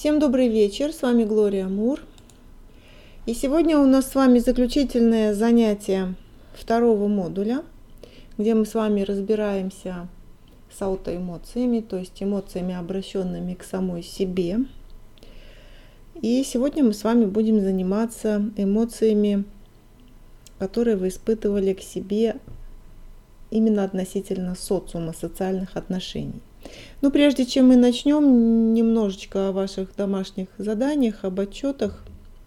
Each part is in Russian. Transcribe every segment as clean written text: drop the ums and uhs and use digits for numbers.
Всем добрый вечер, с вами Глория Мур. И сегодня у нас с вами заключительное занятие второго модуля, где мы с вами разбираемся с аутоэмоциями, то есть эмоциями, обращенными к самой себе. И сегодня мы с вами будем заниматься эмоциями, которые вы испытывали к себе именно относительно социума, социальных отношений. Но прежде чем мы начнем, немножечко о ваших домашних заданиях, об отчетах.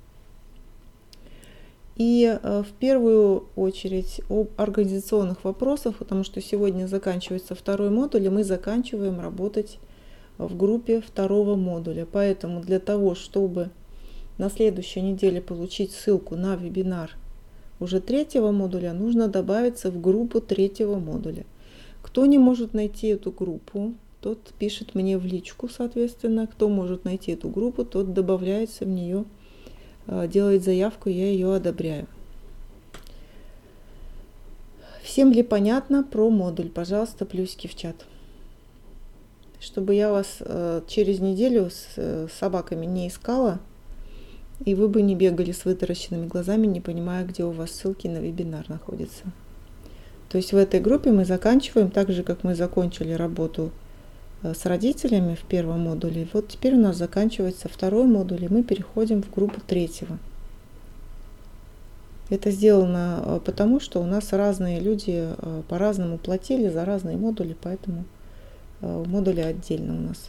И в первую очередь об организационных вопросах, потому что сегодня заканчивается второй модуль, и мы заканчиваем работать в группе второго модуля. Поэтому для того, чтобы на следующей неделе получить ссылку на вебинар уже третьего модуля, нужно добавиться в группу третьего модуля. Кто не может найти эту группу, тот пишет мне в личку, соответственно. Кто может найти эту группу, тот добавляется в нее, делает заявку, я ее одобряю. Всем ли понятно про модуль? Пожалуйста, плюсики в чат. Чтобы я вас через неделю с собаками не искала, и вы бы не бегали с вытаращенными глазами, не понимая, где у вас ссылки на вебинар находятся. То есть в этой группе мы заканчиваем, так же, как мы закончили работу с родителями в первом модуле. Вот теперь у нас заканчивается второй модуль, и мы переходим в группу третьего. Это сделано потому, что у нас разные люди по-разному платили за разные модули, поэтому модули отдельно у нас.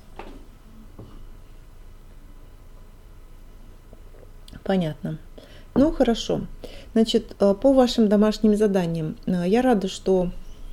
Понятно. Ну, хорошо. Значит, по вашим домашним заданиям. Я рада, что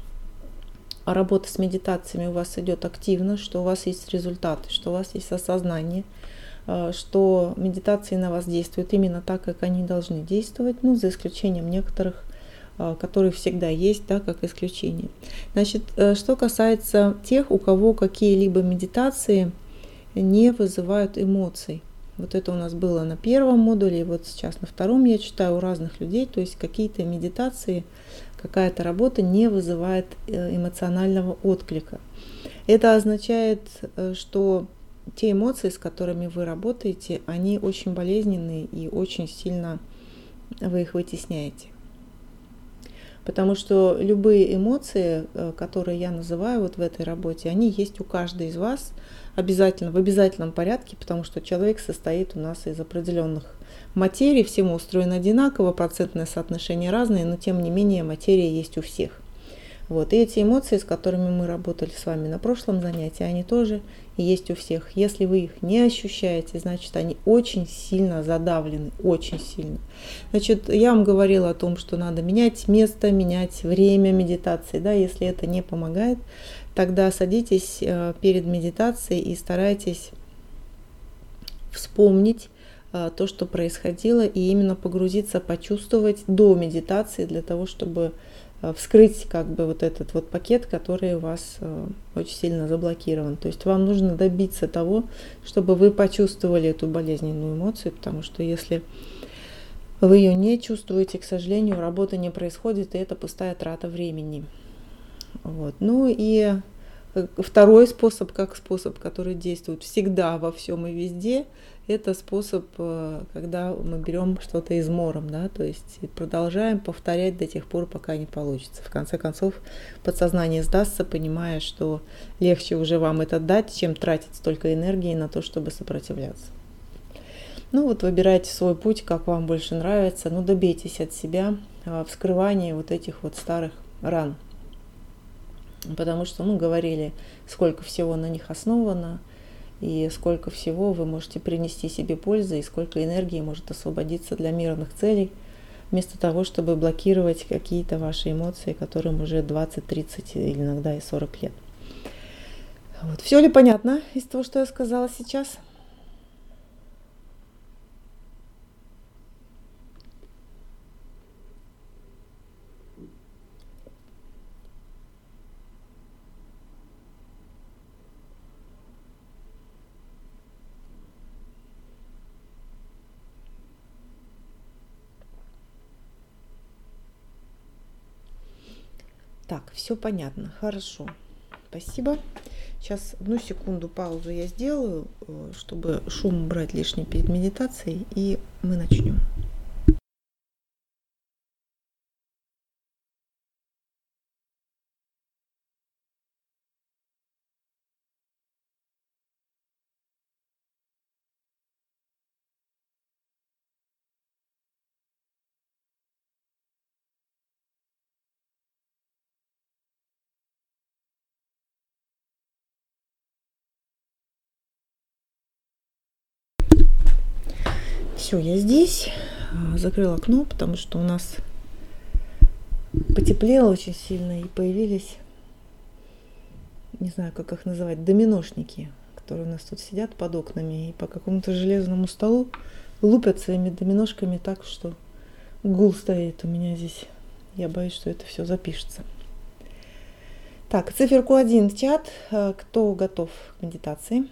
работа с медитациями у вас идет активно, что у вас есть результаты, что у вас есть осознание, что медитации на вас действуют именно так, как они должны действовать, ну, за исключением некоторых, которые всегда есть, да, как исключение. Значит, что касается тех, у кого какие-либо медитации не вызывают эмоций. Вот это у нас было на первом модуле, и вот сейчас на втором я читаю у разных людей, то есть какие-то медитации, какая-то работа не вызывает эмоционального отклика. Это означает, что те эмоции, с которыми вы работаете, они очень болезненные и очень сильно вы их вытесняете. Потому что любые эмоции, которые я называю вот в этой работе, они есть у каждой из вас обязательно, в обязательном порядке, потому что человек состоит у нас из определенных материй, все мы устроены одинаково, процентное соотношение разное, но тем не менее материя есть у всех. Вот. И эти эмоции, с которыми мы работали с вами на прошлом занятии, они тоже есть у всех. Если вы их не ощущаете, значит, они очень сильно задавлены, очень сильно. Значит, я вам говорила о том, что надо менять место, менять время медитации. Да? Если это не помогает, тогда садитесь перед медитацией и старайтесь вспомнить то, что происходило, и именно погрузиться, почувствовать до медитации для того, чтобы вскрыть как бы вот этот вот пакет, который у вас очень сильно заблокирован. То есть вам нужно добиться того, чтобы вы почувствовали эту болезненную эмоцию, потому что если вы ее не чувствуете, к сожалению, работа не происходит, и это пустая трата времени. Вот. Ну и второй способ, как способ, который действует всегда во всем и везде, это способ, когда мы берем что-то измором, да, то есть продолжаем повторять до тех пор, пока не получится. В конце концов, подсознание сдастся, понимая, что легче уже вам это дать, чем тратить столько энергии на то, чтобы сопротивляться. Ну вот выбирайте свой путь, как вам больше нравится, но добейтесь от себя вскрывания вот этих вот старых ран. Потому что мы говорили, сколько всего на них основано, и сколько всего вы можете принести себе пользы, и сколько энергии может освободиться для мирных целей, вместо того, чтобы блокировать какие-то ваши эмоции, которым уже 20, 30 или иногда и 40 лет. Вот. Все ли понятно из того, что я сказала сейчас? Так, все понятно, хорошо, спасибо. Сейчас 1 секунду паузу я сделаю, чтобы шум убрать лишний перед медитацией, и мы начнем. Все, я здесь. Закрыла окно, потому что у нас потеплело очень сильно и появились, не знаю, как их называть, доминошники, которые у нас тут сидят под окнами и по какому-то железному столу лупят своими доминошками так, что гул стоит у меня здесь. Я боюсь, что это все запишется. Так, циферку 1 в чат. Кто готов к медитации?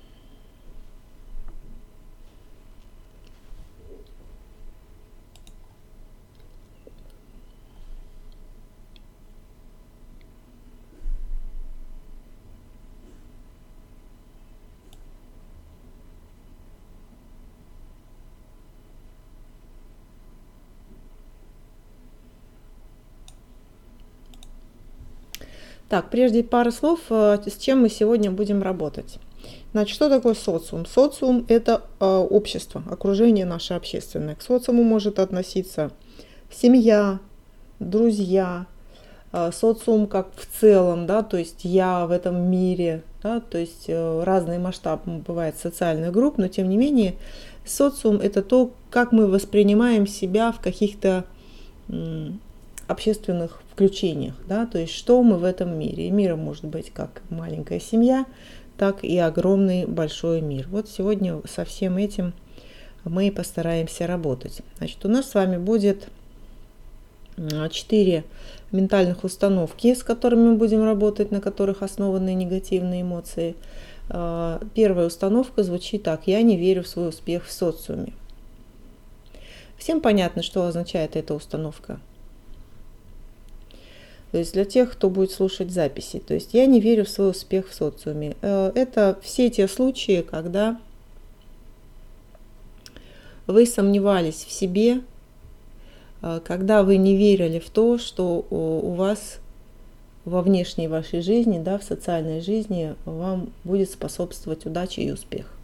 Так, прежде пары слов, с чем мы сегодня будем работать. Значит, что такое социум? Социум – это общество, окружение наше общественное. К социуму может относиться семья, друзья, социум как в целом, да, то есть я в этом мире, да, то есть разный масштаб бывает социальных групп, но тем не менее социум – это то, как мы воспринимаем себя в каких-то общественных включениях, да, то есть что мы в этом мире. И миром может быть как маленькая семья, так и огромный большой мир. Вот сегодня со всем этим мы постараемся работать. Значит, у нас с вами будет 4 ментальных установки, с которыми мы будем работать, на которых основаны негативные эмоции. Первая установка звучит так: я не верю в свой успех в социуме. Всем понятно, что означает эта установка? То есть для тех, кто будет слушать записи. То есть я не верю в свой успех в социуме. Это все те случаи, когда вы сомневались в себе, когда вы не верили в то, что у вас во внешней вашей жизни, да, в социальной жизни вам будет способствовать удача и успех.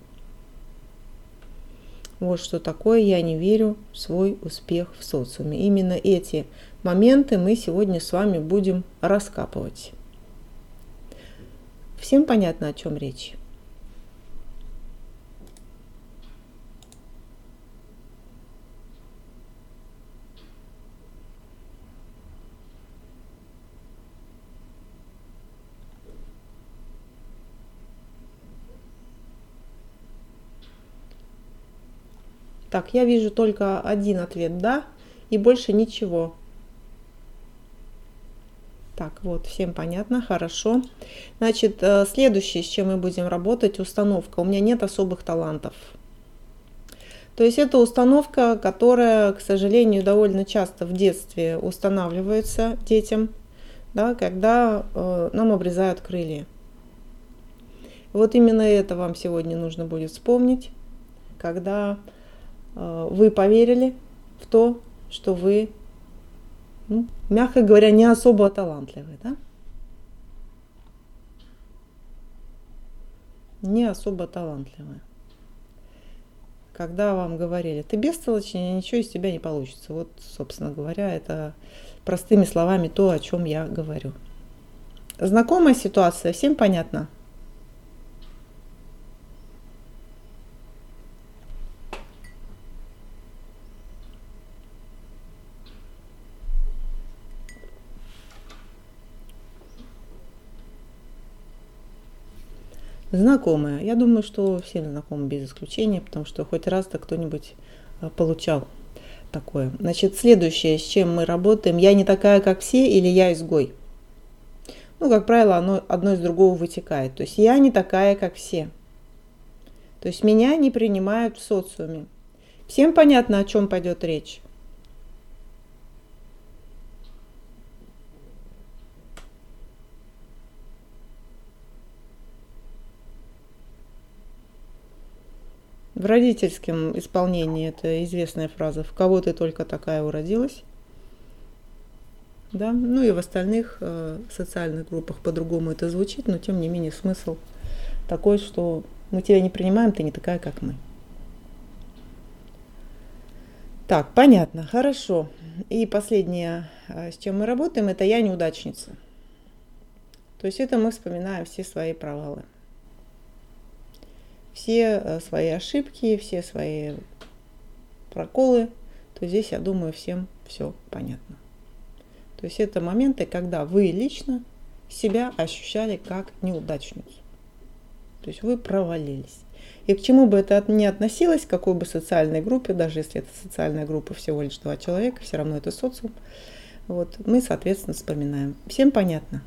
Вот что такое «я не верю в свой успех в социуме». Именно эти моменты мы сегодня с вами будем раскапывать. Всем понятно, о чем речь? Так, я вижу только один ответ «да» и больше ничего. Так, вот, всем понятно, хорошо. Значит, следующее, с чем мы будем работать, установка. У меня нет особых талантов. То есть это установка, которая, к сожалению, довольно часто в детстве устанавливается детям, да, когда нам обрезают крылья. Вот именно это вам сегодня нужно будет вспомнить, когда вы поверили в то, что вы, мягко говоря, не особо талантливый, да? Не особо талантливый. Когда вам говорили: ты бестолочный, ничего из тебя не получится. Вот, собственно говоря, это простыми словами то, о чем я говорю. Знакомая ситуация, всем понятно? Знакомая. Я думаю, что всем знакомы без исключения, потому что хоть раз-то кто-нибудь получал такое. Значит, следующее, с чем мы работаем: я не такая, как все, или я изгой. Как правило, одно из другого вытекает. То есть я не такая, как все. То есть меня не принимают в социуме. Всем понятно, о чем пойдет речь? В родительском исполнении это известная фраза «в кого ты только такая уродилась». Да? Ну и в остальных социальных группах по-другому это звучит, но тем не менее смысл такой, что мы тебя не принимаем, ты не такая, как мы. Так, понятно, хорошо. И последнее, с чем мы работаем, это «я неудачница». То есть это мы вспоминаем все свои провалы. Все свои ошибки, все свои проколы, то здесь, я думаю, всем все понятно. То есть это моменты, когда вы лично себя ощущали как неудачницу. То есть вы провалились. И к чему бы это ни относилось, к какой бы социальной группе, даже если это социальная группа всего лишь 2 человека, все равно это социум, вот, мы, соответственно, вспоминаем. Всем понятно?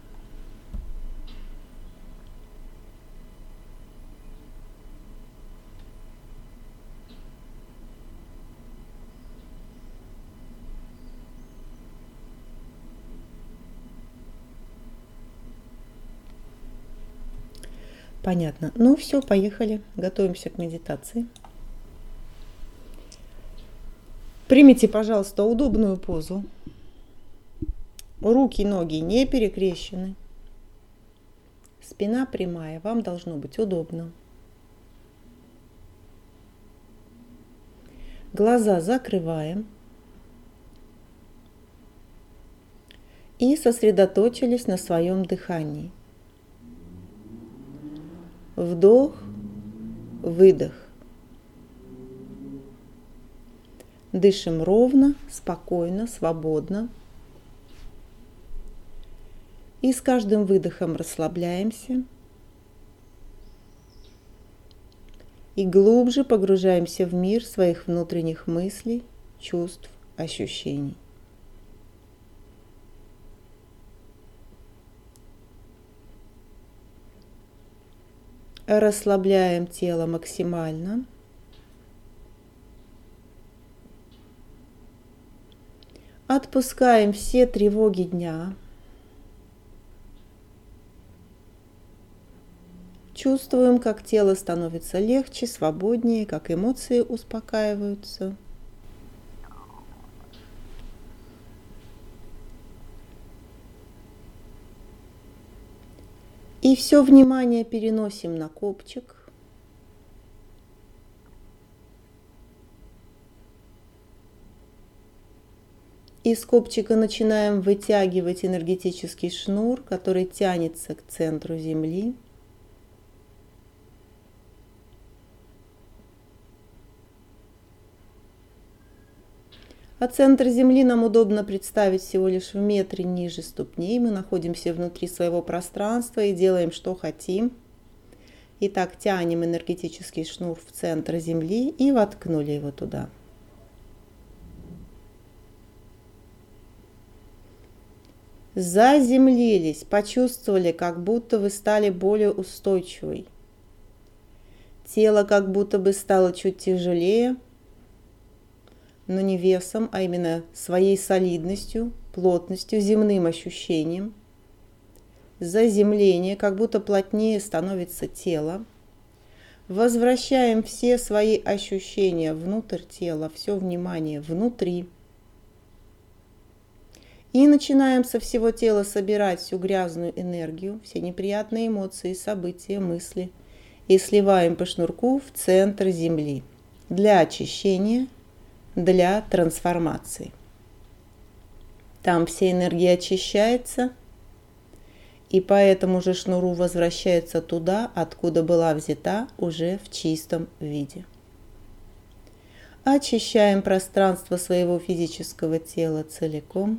Понятно. Ну все, поехали. Готовимся к медитации. Примите, пожалуйста, удобную позу. Руки, ноги не перекрещены. Спина прямая. Вам должно быть удобно. Глаза закрываем. И сосредоточились на своем дыхании. Вдох, выдох. Дышим ровно, спокойно, свободно. И с каждым выдохом расслабляемся. И глубже погружаемся в мир своих внутренних мыслей, чувств, ощущений. Расслабляем тело максимально. Отпускаем все тревоги дня. Чувствуем, как тело становится легче, свободнее, как эмоции успокаиваются. И все внимание переносим на копчик. Из копчика начинаем вытягивать энергетический шнур, который тянется к центру Земли. А центр Земли нам удобно представить всего лишь в метре ниже ступней. Мы находимся внутри своего пространства и делаем, что хотим. Итак, тянем энергетический шнур в центр Земли и воткнули его туда. Заземлились, почувствовали, как будто вы стали более устойчивой. Тело как будто бы стало чуть тяжелее, но не весом, а именно своей солидностью, плотностью, земным ощущением. Заземление, как будто плотнее становится тело. Возвращаем все свои ощущения внутрь тела, все внимание внутри. И начинаем со всего тела собирать всю грязную энергию, все неприятные эмоции, события, мысли. И сливаем по шнурку в центр Земли для очищения, для трансформации. Там вся энергия очищается, и по этому же шнуру возвращается туда, откуда была взята, уже в чистом виде. Очищаем пространство своего физического тела целиком.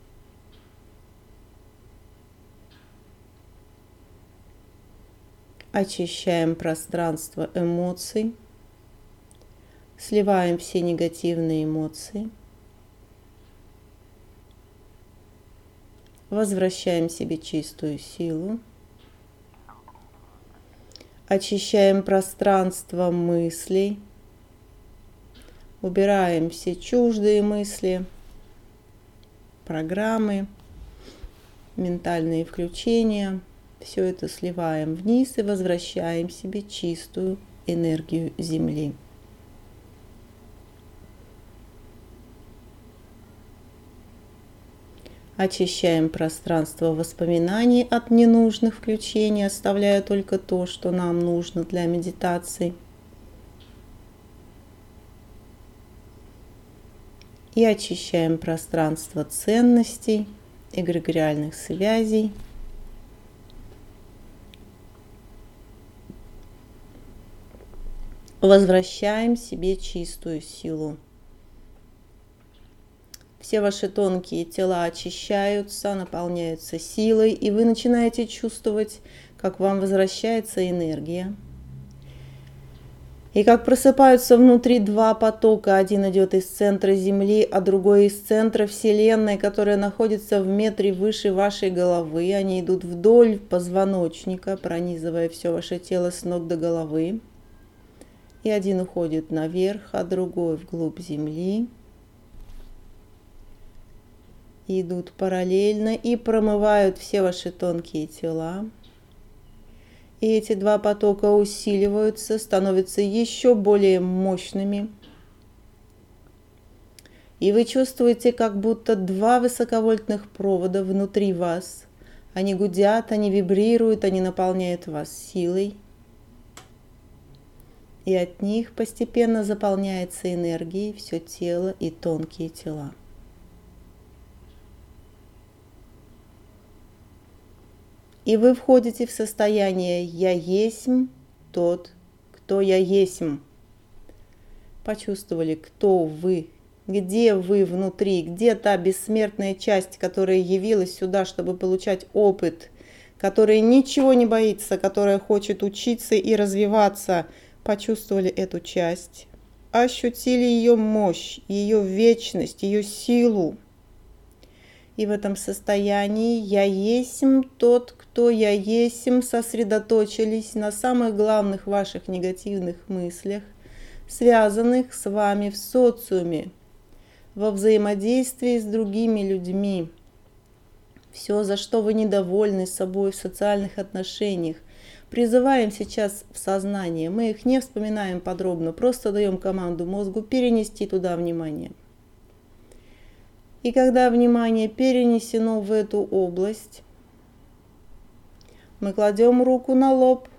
Очищаем пространство эмоций. Сливаем все негативные эмоции. Возвращаем себе чистую силу. Очищаем пространство мыслей. Убираем все чуждые мысли, программы, ментальные включения. Все это сливаем вниз и возвращаем себе чистую энергию Земли. Очищаем пространство воспоминаний от ненужных включений, оставляя только то, что нам нужно для медитации. И очищаем пространство ценностей, эгрегориальных связей. Возвращаем себе чистую силу. Все ваши тонкие тела очищаются, наполняются силой, и вы начинаете чувствовать, как вам возвращается энергия. И как просыпаются внутри два потока. Один идет из центра Земли, а другой из центра Вселенной, которая находится в метре выше вашей головы. Они идут вдоль позвоночника, пронизывая все ваше тело с ног до головы. И один уходит наверх, а другой вглубь Земли. Идут параллельно и промывают все ваши тонкие тела. И эти два потока усиливаются, становятся еще более мощными. И вы чувствуете, как будто два высоковольтных провода внутри вас. Они гудят, они вибрируют, они наполняют вас силой. И от них постепенно заполняется энергией все тело и тонкие тела. И вы входите в состояние «Я есмь тот, кто я есмь». Почувствовали, кто вы, где вы внутри, где та бессмертная часть, которая явилась сюда, чтобы получать опыт, которая ничего не боится, которая хочет учиться и развиваться. Почувствовали эту часть, ощутили ее мощь, ее вечность, ее силу. И в этом состоянии «Я есмь тот, кто я есмь» сосредоточились на самых главных ваших негативных мыслях, связанных с вами в социуме, во взаимодействии с другими людьми. Все, за что вы недовольны собой в социальных отношениях, призываем сейчас в сознание. Мы их не вспоминаем подробно, просто даем команду мозгу перенести туда внимание. И когда внимание перенесено в эту область, мы кладем руку на лоб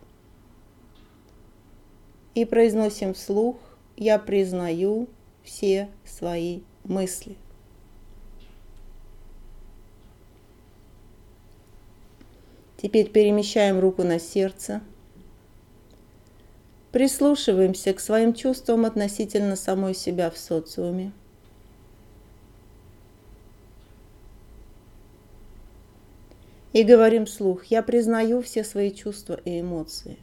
и произносим вслух: «Я признаю все свои мысли». Теперь перемещаем руку на сердце. Прислушиваемся к своим чувствам относительно самой себя в социуме. И говорим вслух: «Я признаю все свои чувства и эмоции».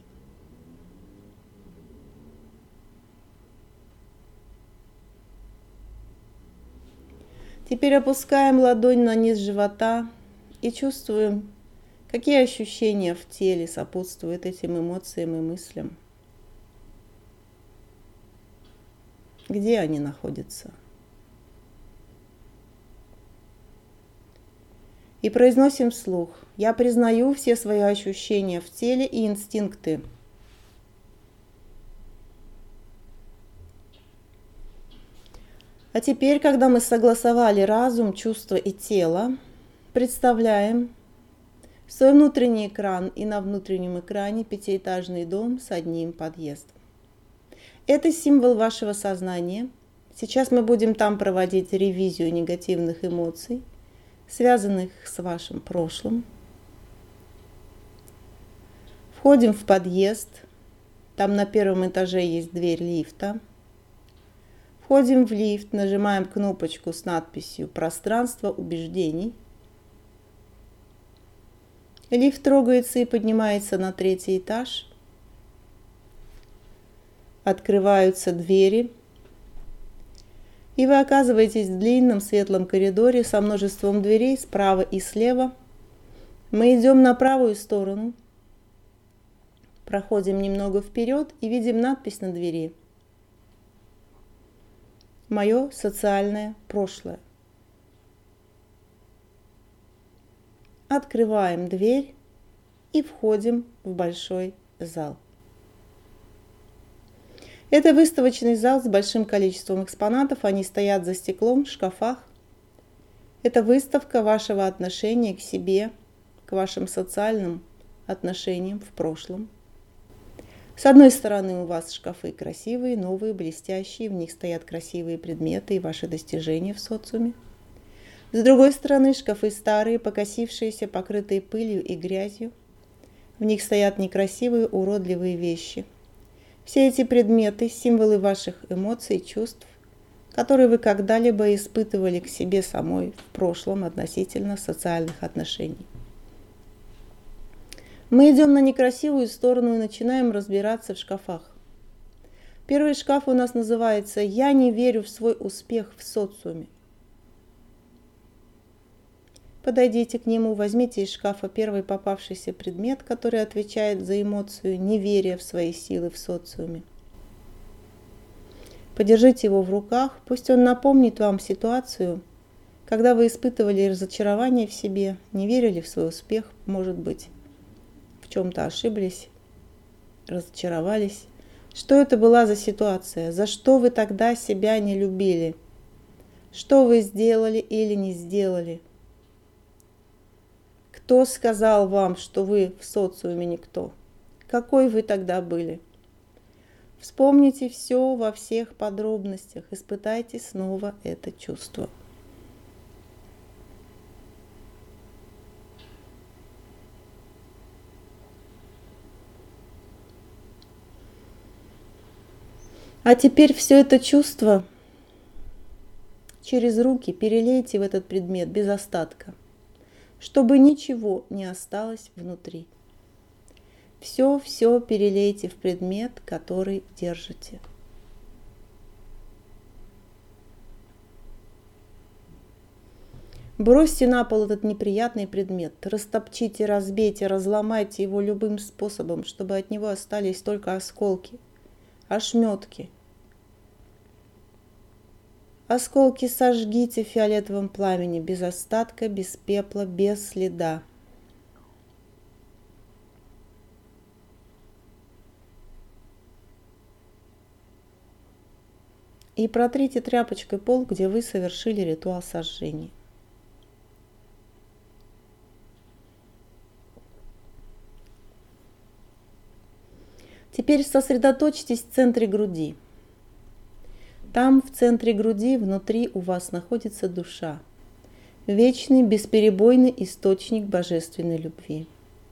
Теперь опускаем ладонь на низ живота и чувствуем, какие ощущения в теле сопутствуют этим эмоциям и мыслям. Где они находятся? И произносим вслух: «Я признаю все свои ощущения в теле и инстинкты». А теперь, когда мы согласовали разум, чувства и тело, представляем свой внутренний экран, и на внутреннем экране пятиэтажный дом с одним подъездом. Это символ вашего сознания. Сейчас мы будем там проводить ревизию негативных эмоций, связанных с вашим прошлым. Входим в подъезд. Там на первом этаже есть дверь лифта. Входим в лифт, нажимаем кнопочку с надписью «Пространство убеждений». Лифт трогается и поднимается на 3-й этаж. Открываются двери. И вы оказываетесь в длинном светлом коридоре со множеством дверей справа и слева. Мы идем на правую сторону, проходим немного вперед и видим надпись на двери: «Мое социальное прошлое». Открываем дверь и входим в большой зал. Это выставочный зал с большим количеством экспонатов. Они стоят за стеклом в шкафах. Это выставка вашего отношения к себе, к вашим социальным отношениям в прошлом. С одной стороны, у вас шкафы красивые, новые, блестящие, в них стоят красивые предметы и ваши достижения в социуме. С другой стороны, шкафы старые, покосившиеся, покрытые пылью и грязью. В них стоят некрасивые, уродливые вещи. Все эти предметы – символы ваших эмоций и чувств, которые вы когда-либо испытывали к себе самой в прошлом относительно социальных отношений. Мы идем на некрасивую сторону и начинаем разбираться в шкафах. Первый шкаф у нас называется «Я не верю в свой успех в социуме». Подойдите к нему, возьмите из шкафа первый попавшийся предмет, который отвечает за эмоцию неверия в свои силы в социуме. Подержите его в руках, пусть он напомнит вам ситуацию, когда вы испытывали разочарование в себе, не верили в свой успех, может быть, в чем-то ошиблись, разочаровались. Что это была за ситуация? За что вы тогда себя не любили? Что вы сделали или не сделали? Кто сказал вам, что вы в социуме никто? Какой вы тогда были? Вспомните все во всех подробностях, испытайте снова это чувство. А теперь все это чувство через руки перелейте в этот предмет без остатка, чтобы ничего не осталось внутри. Все перелейте в предмет, который держите. Бросьте на пол этот неприятный предмет, растопчите, разбейте, разломайте его любым способом, чтобы от него остались только осколки, ошметки. Осколки сожгите в фиолетовом пламени, без остатка, без пепла, без следа. И протрите тряпочкой пол, где вы совершили ритуал сожжения. Теперь сосредоточьтесь в центре груди. Там, в центре груди, внутри у вас находится душа, вечный, бесперебойный источник божественной любви.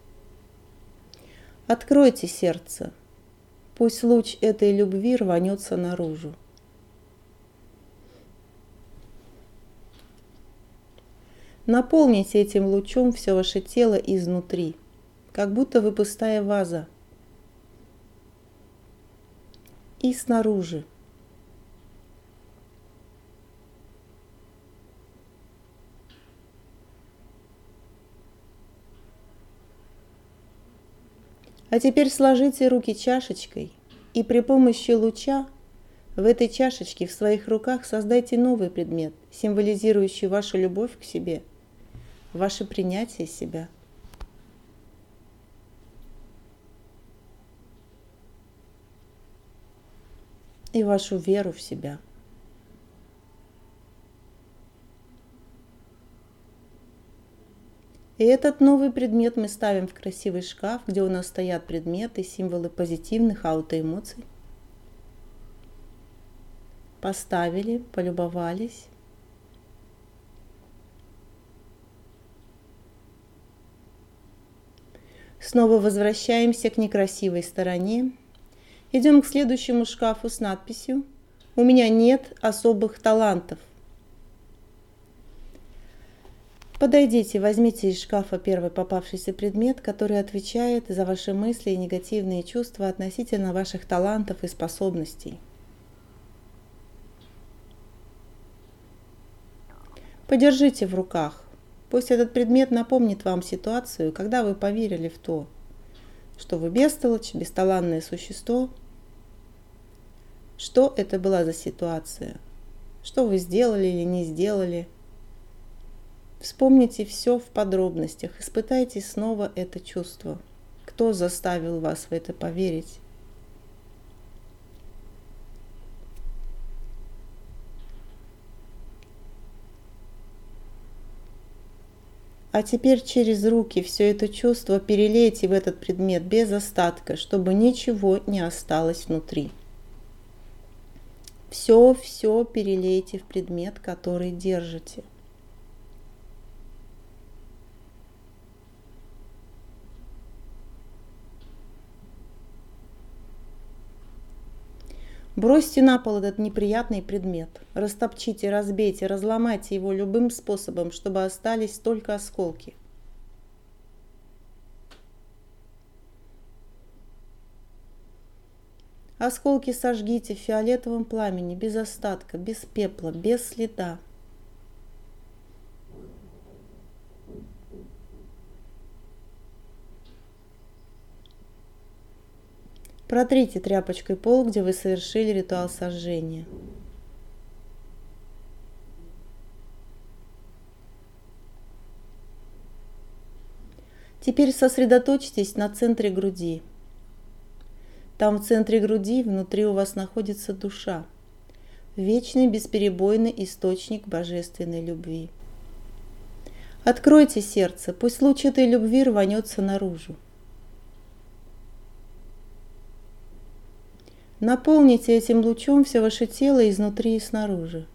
Откройте сердце, пусть луч этой любви рванется наружу. Наполните этим лучом все ваше тело изнутри, как будто вы пустая ваза, и снаружи. А теперь сложите руки чашечкой и при помощи луча в этой чашечке в своих руках создайте новый предмет, символизирующий вашу любовь к себе, ваше принятие себя. И вашу веру в себя. И этот новый предмет мы ставим в красивый шкаф, где у нас стоят предметы, символы позитивных аутоэмоций. Поставили, полюбовались. Снова возвращаемся к некрасивой стороне. Идем к следующему шкафу с надписью «У меня нет особых талантов». Подойдите, возьмите из шкафа первый попавшийся предмет, который отвечает за ваши мысли и негативные чувства относительно ваших талантов и способностей. Подержите в руках. Пусть этот предмет напомнит вам ситуацию, когда вы поверили в то, что вы бестолочь, бесталанное существо. Что это была за ситуация? Что вы сделали или не сделали? Вспомните все в подробностях, испытайте снова это чувство. Кто заставил вас в это поверить? А теперь через руки все это чувство перелейте в этот предмет без остатка, чтобы ничего не осталось внутри. Все перелейте в предмет, который держите. Бросьте на пол этот неприятный предмет. Растопчите, разбейте, разломайте его любым способом, чтобы остались только осколки. Осколки сожгите в фиолетовом пламени, без остатка, без пепла, без следа. Протрите тряпочкой пол, где вы совершили ритуал сожжения. Теперь сосредоточьтесь на центре груди. Там в центре груди внутри у вас находится душа, вечный бесперебойный источник божественной любви. Откройте сердце, пусть луч этой любви рванется наружу. Наполните этим лучом все ваше тело изнутри и снаружи.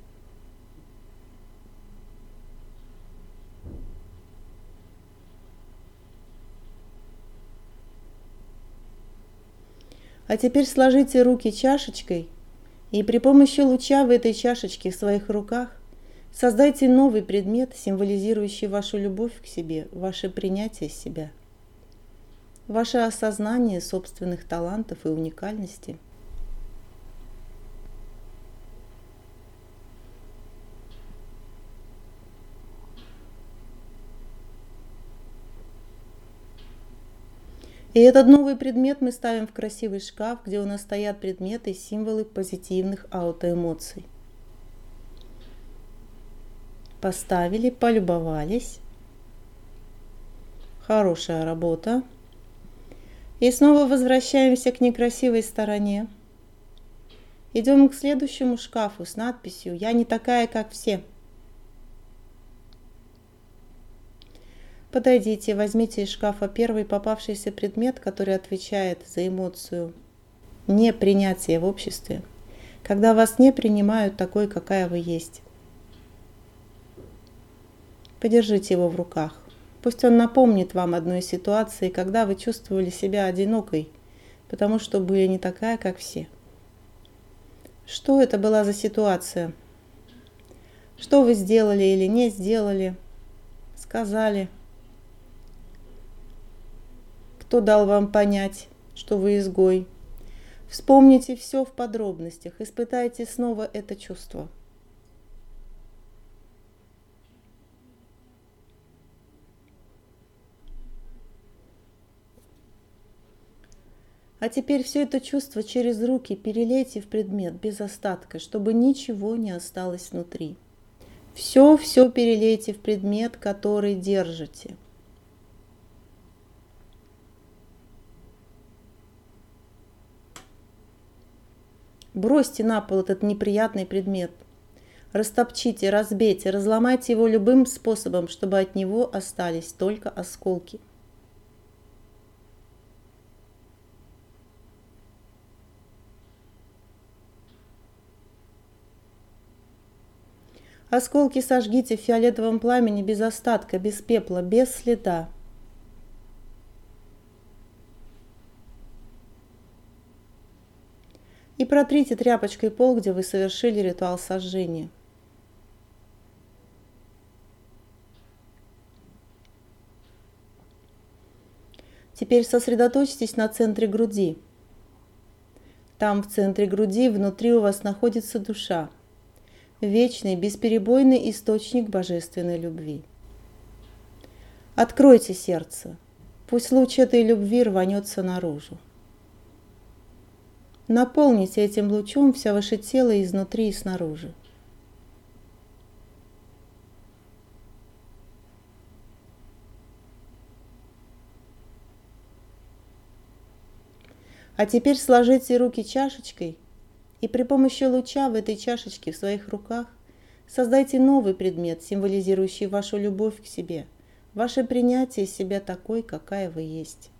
А теперь сложите руки чашечкой и при помощи луча в этой чашечке в своих руках создайте новый предмет, символизирующий вашу любовь к себе, ваше принятие себя, ваше осознание собственных талантов и уникальности. И этот новый предмет мы ставим в красивый шкаф, где у нас стоят предметы и символы позитивных аутоэмоций. Поставили, полюбовались. Хорошая работа. И снова возвращаемся к некрасивой стороне. Идем к следующему шкафу с надписью «Я не такая, как все». Подойдите, возьмите из шкафа первый попавшийся предмет, который отвечает за эмоцию непринятия в обществе, когда вас не принимают такой, какая вы есть. Подержите его в руках. Пусть он напомнит вам одной ситуации, когда вы чувствовали себя одинокой, потому что были не такая, как все. Что это была за ситуация? Что вы сделали или не сделали? Сказали? Кто дал вам понять, что вы изгой? Вспомните все в подробностях, испытайте снова это чувство. А теперь все это чувство через руки перелейте в предмет без остатка, чтобы ничего не осталось внутри. Все перелейте в предмет, который держите. Бросьте на пол этот неприятный предмет. Растопчите, разбейте, разломайте его любым способом, чтобы от него остались только осколки. Осколки сожгите в фиолетовом пламени без остатка, без пепла, без следа. И протрите тряпочкой пол, где вы совершили ритуал сожжения. Теперь сосредоточьтесь на центре груди. Там в центре груди внутри у вас находится душа, вечный бесперебойный источник божественной любви. Откройте сердце, пусть луч этой любви рванется наружу. Наполните этим лучом все ваше тело изнутри и снаружи. А теперь сложите руки чашечкой и при помощи луча в этой чашечке в своих руках создайте новый предмет, символизирующий вашу любовь к себе, ваше принятие себя такой, какая вы есть.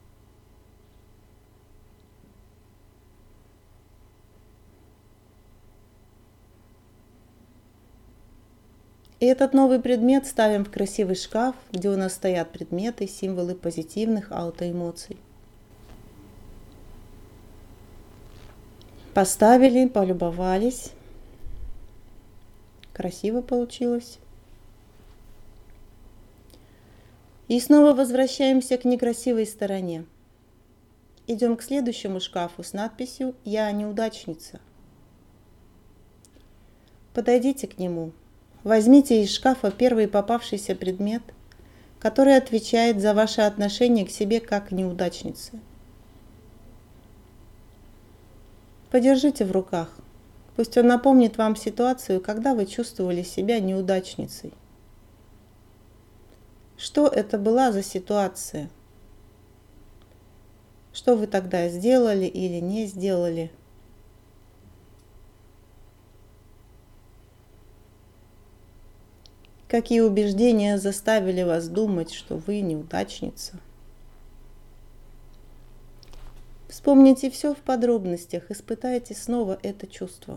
И этот новый предмет ставим в красивый шкаф, где у нас стоят предметы, символы позитивных аутоэмоций. Поставили, полюбовались. Красиво получилось. И снова возвращаемся к некрасивой стороне. Идем к следующему шкафу с надписью «Я неудачница». Подойдите к нему. Возьмите из шкафа первый попавшийся предмет, который отвечает за ваше отношение к себе как к неудачнице. Подержите в руках. Пусть он напомнит вам ситуацию, когда вы чувствовали себя неудачницей. Что это была за ситуация? Что вы тогда сделали или не сделали? Какие убеждения заставили вас думать, что вы неудачница? Вспомните все в подробностях, испытайте снова это чувство.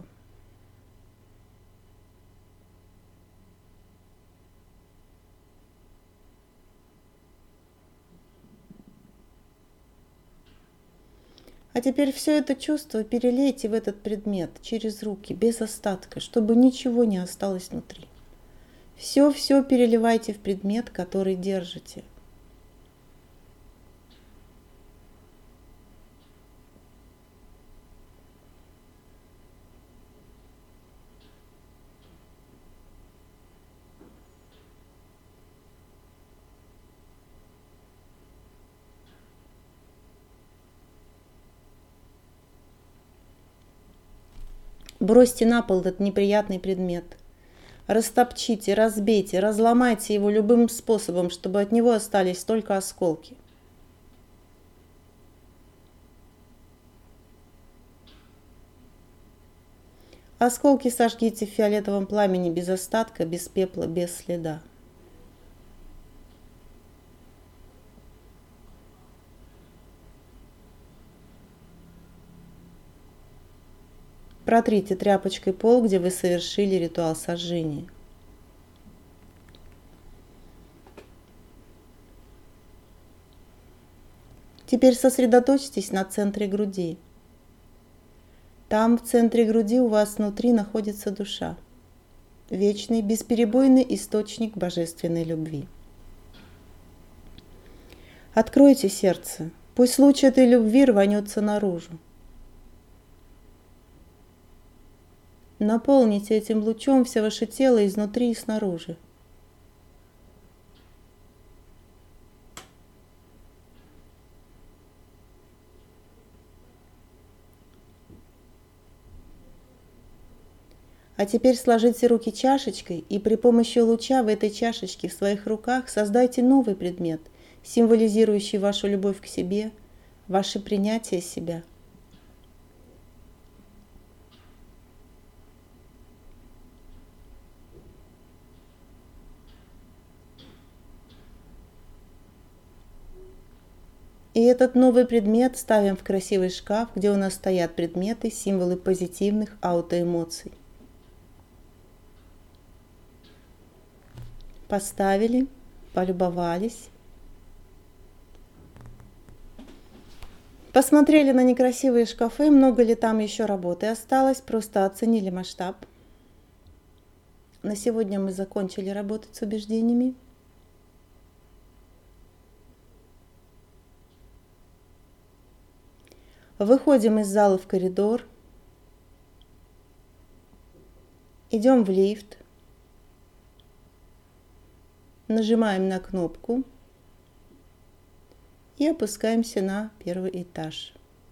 А теперь все это чувство перелейте в этот предмет через руки, без остатка, чтобы ничего не осталось внутри. Все переливайте в предмет, который держите. Бросьте на пол этот неприятный предмет. Растопчите, разбейте, разломайте его любым способом, чтобы от него остались только осколки. Осколки сожгите в фиолетовом пламени без остатка, без пепла, без следа. Протрите тряпочкой пол, где вы совершили ритуал сожжения. Теперь сосредоточьтесь на центре груди. Там, в центре груди, у вас внутри находится душа, вечный, бесперебойный источник божественной любви. Откройте сердце, пусть луч этой любви рванется наружу. Наполните этим лучом все ваше тело изнутри и снаружи. А теперь сложите руки чашечкой и при помощи луча в этой чашечке в своих руках создайте новый предмет, символизирующий вашу любовь к себе, ваше принятие себя. И этот новый предмет ставим в красивый шкаф, где у нас стоят предметы, символы позитивных аутоэмоций. Поставили, полюбовались. Посмотрели на некрасивые шкафы, много ли там еще работы осталось, просто оценили масштаб. На сегодня мы закончили работать с убеждениями. Выходим из зала в коридор, идем в лифт, нажимаем на кнопку и опускаемся на первый этаж.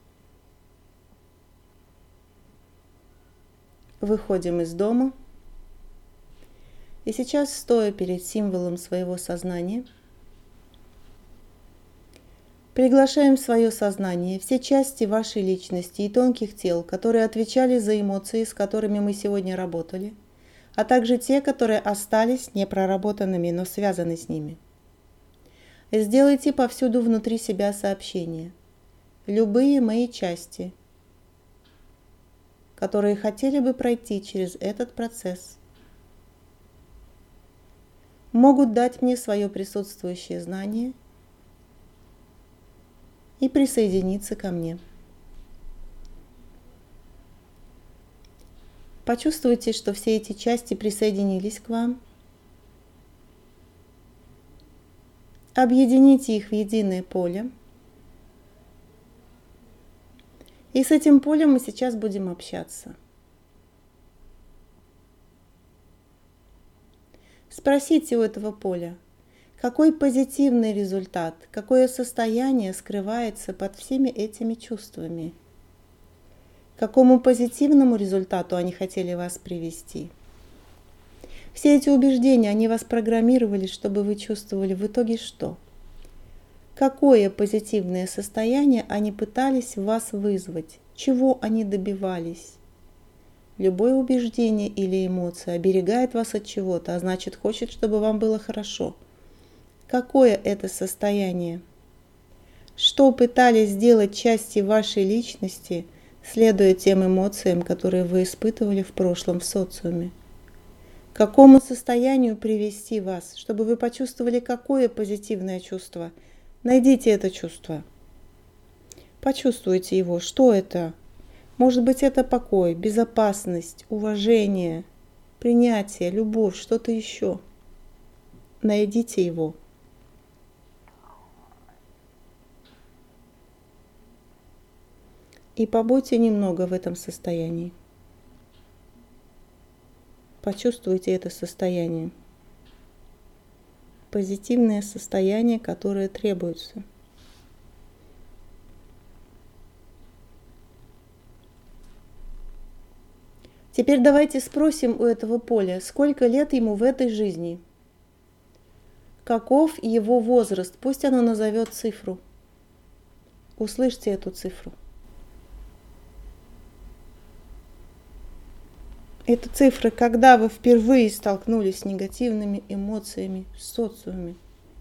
Выходим из дома и сейчас, стоя перед символом своего сознания, приглашаем в свое сознание все части вашей личности и тонких тел, которые отвечали за эмоции, с которыми мы сегодня работали, а также те, которые остались непроработанными, но связаны с ними. Сделайте повсюду внутри себя сообщения. Любые мои части, которые хотели бы пройти через этот процесс, могут дать мне свое присутствующее знание и присоединиться ко мне. Почувствуйте, что все эти части присоединились к вам. Объедините их в единое поле. И с этим полем мы сейчас будем общаться. Спросите у этого поля, какой позитивный результат, какое состояние скрывается под всеми этими чувствами, к какому позитивному результату они хотели вас привести. Все эти убеждения, они вас программировали, чтобы вы чувствовали в итоге что? Какое позитивное состояние они пытались в вас вызвать? Чего они добивались? Любое убеждение или эмоция оберегает вас от чего-то, а значит, хочет, чтобы вам было хорошо. Какое это состояние? Что пытались сделать части вашей личности, следуя тем эмоциям, которые вы испытывали в прошлом в социуме? К какому состоянию привести вас, чтобы вы почувствовали, какое позитивное чувство? Найдите это чувство. Почувствуйте его. Что это? Может быть, это покой, безопасность, уважение, принятие, любовь, что-то еще. Найдите его. И побудьте немного в этом состоянии. Почувствуйте это состояние. Позитивное состояние, которое требуется. Теперь давайте спросим у этого поля, сколько лет ему в этой жизни? Каков его возраст? Пусть оно назовет цифру. Услышьте эту цифру. Это цифры, когда вы впервые столкнулись с негативными эмоциями в социуме.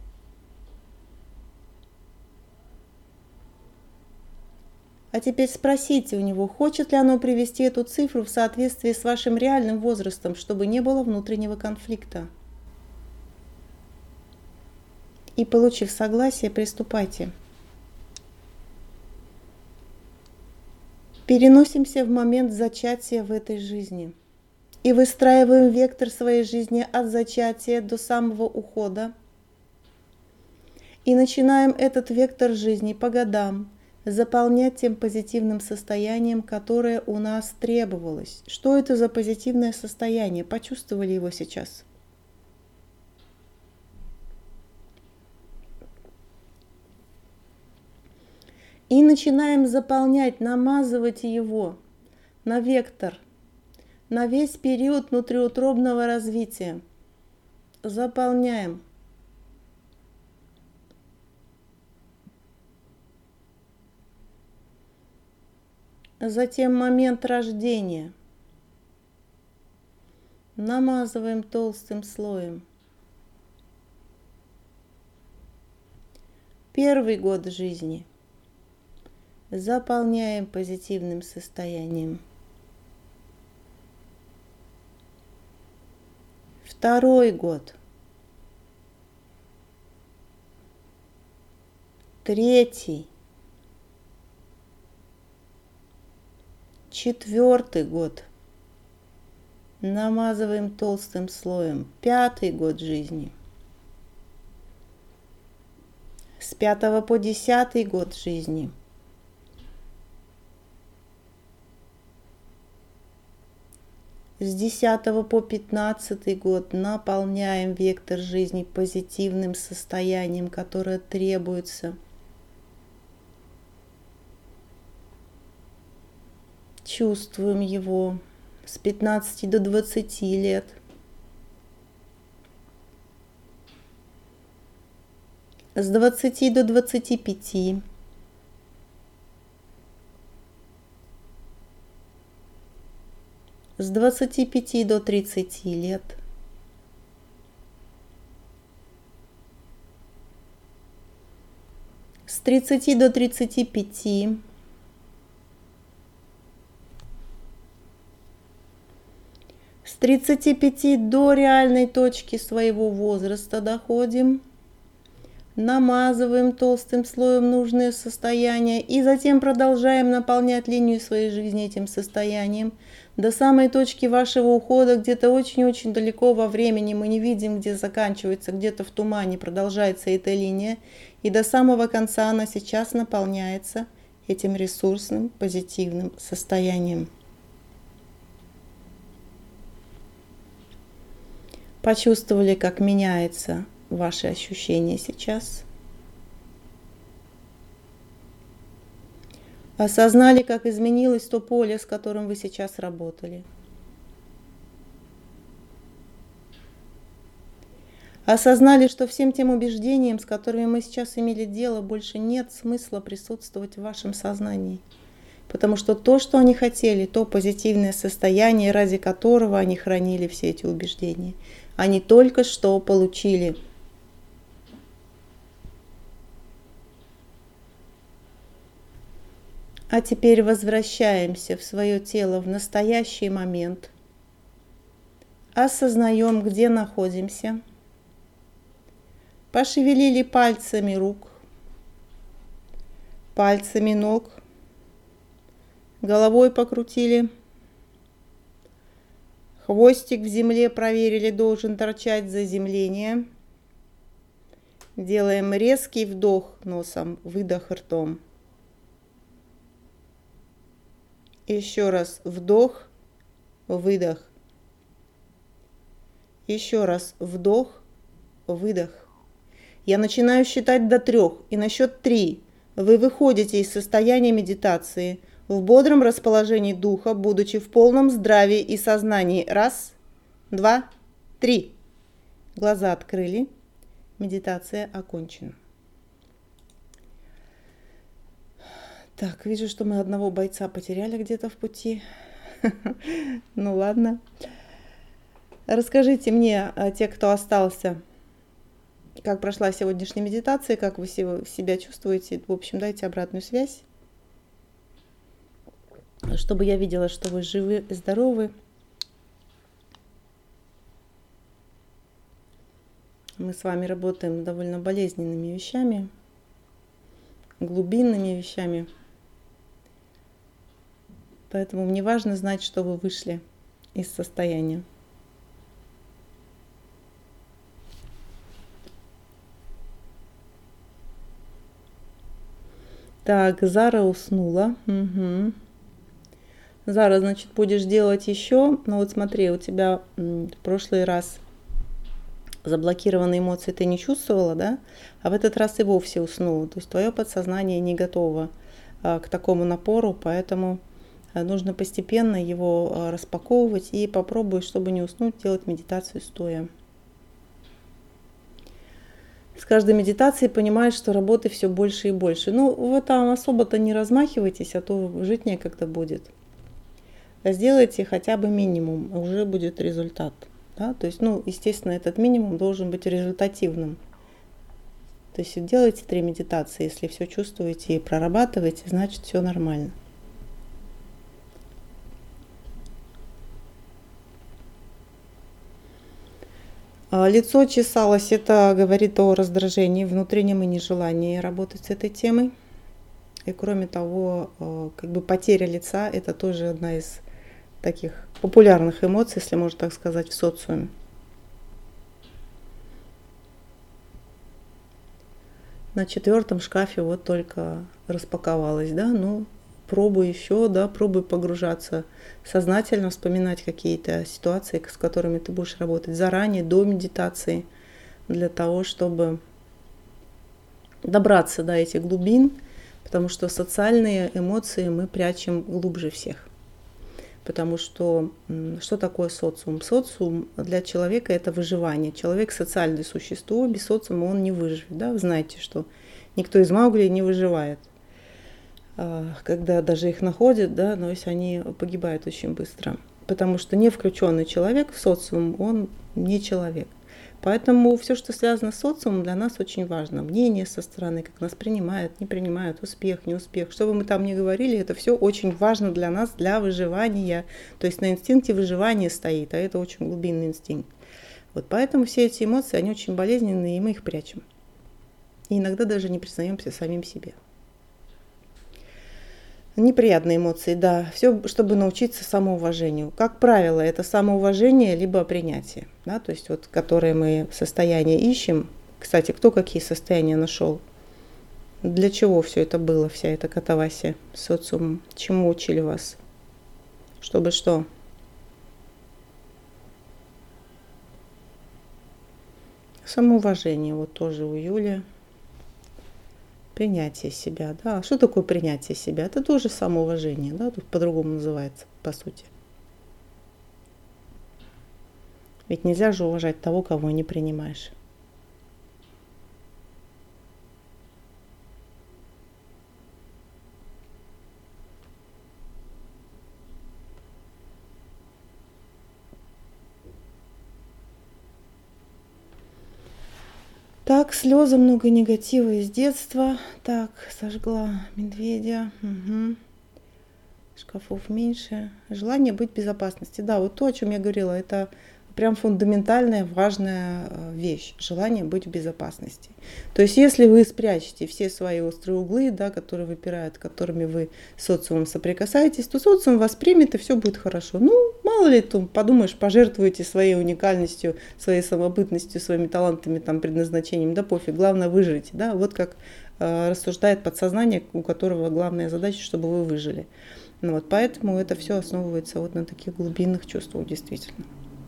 А теперь спросите у него, хочет ли оно привести эту цифру в соответствии с вашим реальным возрастом, чтобы не было внутреннего конфликта. И, получив согласие, приступайте. Переносимся в момент зачатия в этой жизни и выстраиваем вектор своей жизни от зачатия до самого ухода. И начинаем этот вектор жизни по годам заполнять тем позитивным состоянием, которое у нас требовалось. Что это за позитивное состояние? Почувствовали его сейчас? И начинаем заполнять, намазывать его на вектор, на весь период внутриутробного развития. Заполняем. Затем момент рождения. Намазываем толстым слоем. Первый год жизни. Заполняем позитивным состоянием. Второй год. Третий. Четвертый год. Намазываем толстым слоем. Пятый год жизни. С 5 по 10 год жизни. С 10 по 15 год наполняем вектор жизни позитивным состоянием, которое требуется. Чувствуем его с 15 до 20 лет. С 20 до 25. С 25 до 30 лет. 30 до 35. С 35 до реальной точки своего возраста доходим. Намазываем толстым слоем нужные состояния и затем продолжаем наполнять линию своей жизни этим состоянием. До самой точки вашего ухода, где-то очень-очень далеко во времени, мы не видим, где заканчивается, где-то в тумане продолжается эта линия. И до самого конца она сейчас наполняется этим ресурсным, позитивным состоянием. Почувствовали, как меняется ваши ощущения сейчас. Осознали, как изменилось то поле, с которым вы сейчас работали. Осознали, что всем тем убеждениям, с которыми мы сейчас имели дело, больше нет смысла присутствовать в вашем сознании. Потому что то, что они хотели, то позитивное состояние, ради которого они хранили все эти убеждения, они только что получили. А теперь возвращаемся в свое тело в настоящий момент. Осознаем, где находимся. Пошевелили пальцами рук, пальцами ног, головой покрутили. Хвостик в земле проверили, должен торчать заземление. Делаем резкий вдох носом, выдох ртом. Еще раз вдох, выдох. Еще раз вдох, выдох. Я начинаю считать до 3, и на счет 3 вы выходите из состояния медитации в бодром расположении духа, будучи в полном здравии и сознании. 1, 2, 3. Глаза открыли. Медитация окончена. Так, вижу, что мы одного бойца потеряли где-то в пути. Ну ладно. Расскажите мне, те, кто остался, как прошла сегодняшняя медитация, как вы себя чувствуете. В общем, дайте обратную связь, чтобы я видела, что вы живы и здоровы. Мы с вами работаем с довольно болезненными вещами, глубинными вещами. Поэтому мне важно знать, что вы вышли из состояния. Так, Зара уснула. Угу. Зара, значит, будешь делать еще. Ну вот смотри, у тебя в прошлый раз заблокированные эмоции ты не чувствовала, да? А в этот раз и вовсе уснула. То есть твое подсознание не готово к такому напору, поэтому нужно постепенно его распаковывать и попробуй, чтобы не уснуть, делать медитацию стоя. С каждой медитацией понимаешь, что работы все больше и больше. Ну, в этом особо-то не размахивайтесь, а то жить некогда будет. Сделайте хотя бы минимум, уже будет результат. Да? То есть, естественно, этот минимум должен быть результативным. То есть делайте 3 медитации, если все чувствуете и прорабатываете, значит все нормально. Лицо чесалось, это говорит о раздражении внутреннем и нежелании работать с этой темой. И кроме того, потеря лица – это тоже одна из таких популярных эмоций, если можно так сказать, в социуме. На 4 шкафе вот только распаковалась, да, пробуй еще, да, пробуй погружаться сознательно, вспоминать какие-то ситуации, с которыми ты будешь работать заранее, до медитации, для того, чтобы добраться до этих глубин, потому что социальные эмоции мы прячем глубже всех. Потому что такое социум? Социум для человека – это выживание. Человек – социальное существо, без социума он не выживет. Да? Вы знаете, что никто из Маугли не выживает. Когда даже их находят, да, но если они погибают очень быстро. Потому что не включенный человек в социум, он не человек. Поэтому все, что связано с социумом, для нас очень важно. Мнение со стороны, как нас принимают, не принимают, успех, неуспех. Что бы мы там ни говорили, это все очень важно для нас, для выживания. То есть на инстинкте выживания стоит, а это очень глубинный инстинкт. Вот поэтому все эти эмоции, они очень болезненные, и мы их прячем. И иногда даже не признаемся самим себе. Неприятные эмоции, да. Все, чтобы научиться самоуважению. Как правило, это самоуважение либо принятие, да, то есть вот, которые мы состояния ищем. Кстати, кто какие состояния нашел? Для чего все это было, вся эта катавасия с социумом? Чему учили вас? Чтобы что? Самоуважение, вот тоже у Юли. Принятие себя, да. Что такое принятие себя? Это тоже самоуважение, да, тут по-другому называется, по сути. Ведь нельзя же уважать того, кого не принимаешь. Так, слезы, много негатива из детства. Так, сожгла медведя. Угу. Шкафов меньше. Желание быть в безопасности. Да, вот то, о чем я говорила, это прям фундаментальная, важная вещь. Желание быть в безопасности. То есть, если вы спрячете все свои острые углы, да, которые выпирают, которыми вы с социумом соприкасаетесь, то социум вас примет, и все будет хорошо. Ну, мало ли, там, подумаешь, пожертвуете своей уникальностью, своей самобытностью, своими талантами, там, предназначением, да пофиг, главное выжить. Да? Вот как рассуждает подсознание, у которого главная задача, чтобы вы выжили. Ну, вот, поэтому это все основывается вот на таких глубинных чувствах, действительно.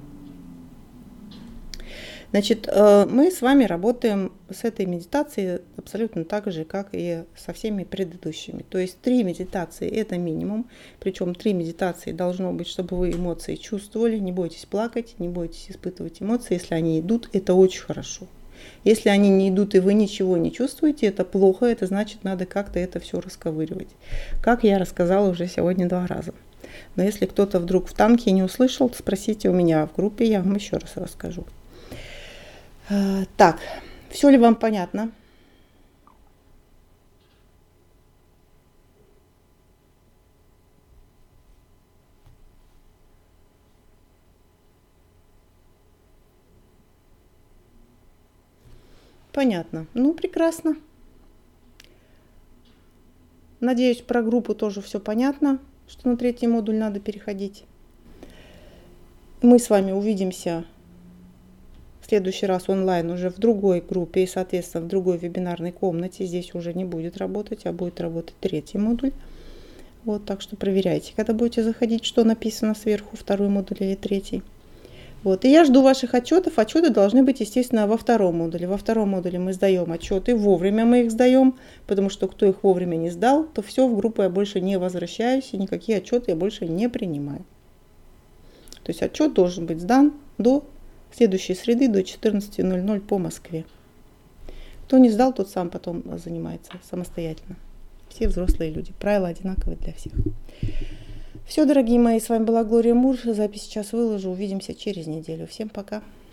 Значит, мы с вами работаем с этой медитацией абсолютно так же, как и со всеми предыдущими. То есть 3 медитации – это минимум. Причем 3 медитации должно быть, чтобы вы эмоции чувствовали. Не бойтесь плакать, не бойтесь испытывать эмоции. Если они идут, это очень хорошо. Если они не идут и вы ничего не чувствуете, это плохо. Это значит, надо как-то это все расковыривать. Как я рассказала уже сегодня 2 раза. Но если кто-то вдруг в танке не услышал, спросите у меня в группе, я вам еще раз расскажу. Так, все ли вам понятно? Понятно. Ну, прекрасно. Надеюсь, про группу тоже все понятно, что на 3-й модуль надо переходить. Мы с вами увидимся в следующий раз онлайн уже в другой группе и, соответственно, в другой вебинарной комнате. Здесь уже не будет работать, а будет работать 3-й модуль. Вот, так что проверяйте, когда будете заходить, что написано сверху, 2-й модуль или 3-й. Вот, и я жду ваших отчетов. Отчеты должны быть, естественно, во 2-м модуле. Во 2-м модуле мы сдаем отчеты, вовремя мы их сдаем, потому что кто их вовремя не сдал, то все, в группу я больше не возвращаюсь, и никакие отчеты я больше не принимаю. То есть отчет должен быть сдан до следующей среды, до 14:00 по Москве. Кто не сдал, тот сам потом занимается самостоятельно. Все взрослые люди. Правила одинаковые для всех. Все, дорогие мои, с вами была Глория Мур. Запись сейчас выложу. Увидимся через неделю. Всем пока.